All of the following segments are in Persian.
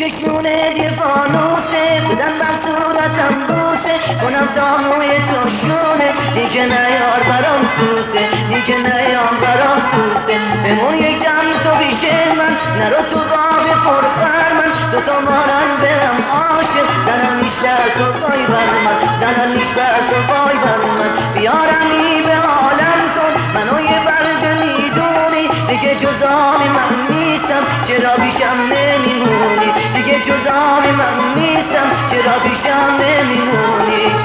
چشمونه دیوانوسه بدن بر صورتم بوسه کنم تا موی تو شونه دیگه نیار برام سوسه دیگه نیار برام سوسه بمون یک دم تو بیش من نرو تو باغ پرخرمن دوتا مارن برم عاشق زننیش در تو وای بر من زننیش بر تو وای بر من بیارمی به عالم کن منو یه برده میدونی دیگه جزامی من نیستم چرا بیشم نمیمونی دیگه جزامی من نیستم چرا بیشم نمیمونی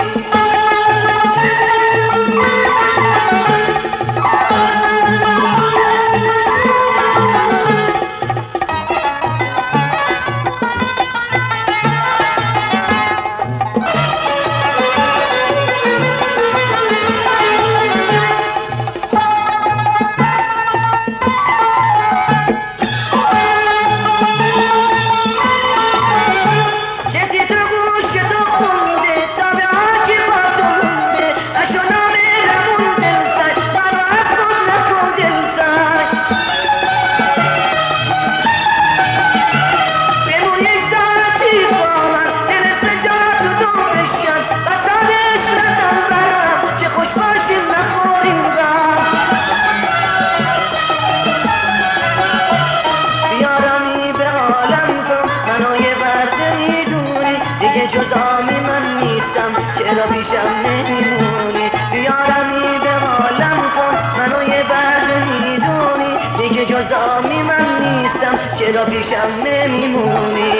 جزامی من نیستم چرا پیشم نمیمونی بیارمی به عالم کن منو یه برده میدونی دیگه جزامی من نیستم چرا پیشم نمیمونی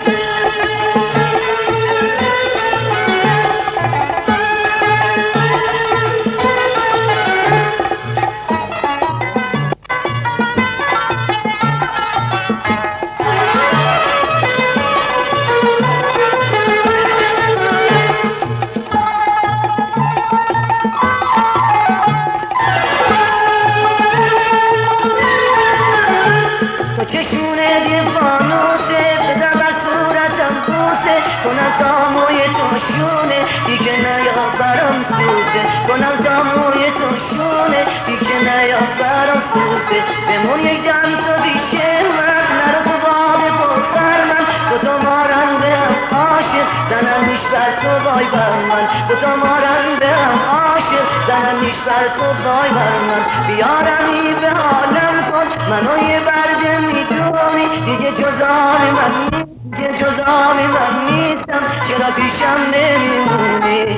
چشمونه دیوانوسه بدن بر صورتم بوسه کنم تا موی تو شونه دیگه نیا برام سوسه کنم تا موی تو شونه دیگه نیا برام سوسه بمون یک دم تو بیش من نرو تو باغ پرسر من دوتا مارن برم عاشق زننیش بر تو وای بر من دوتا مارن برم عاشق زننیش بر تو وای بر من بیارمی به عالم کن منو یه برده میدونی دیگه جزامی من نیست دیگه جزامی من نیستم چرا پیشم نمیمونی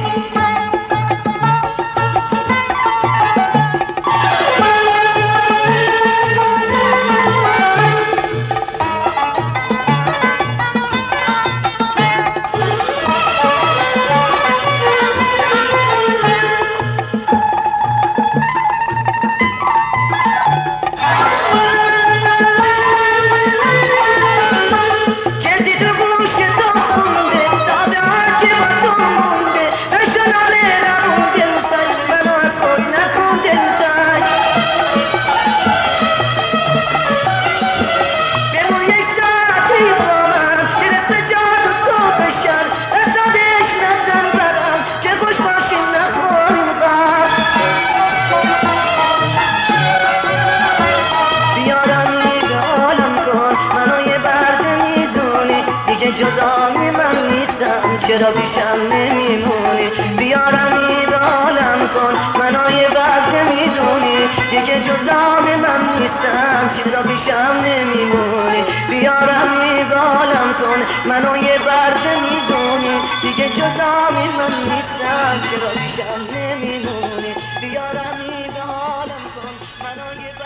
جزامی من نیستم چرا پیشم نمیمونی بیارمی به عالم کن منو یه برده میدونی دیگه جزامی من نیستم چرا پیشم نمیمونی بیارمی به عالم کن منو یه برده میدونی دیگه جزامی من نیستم چرا پیشم نمیمونی بیارمی به عالم کن منو یه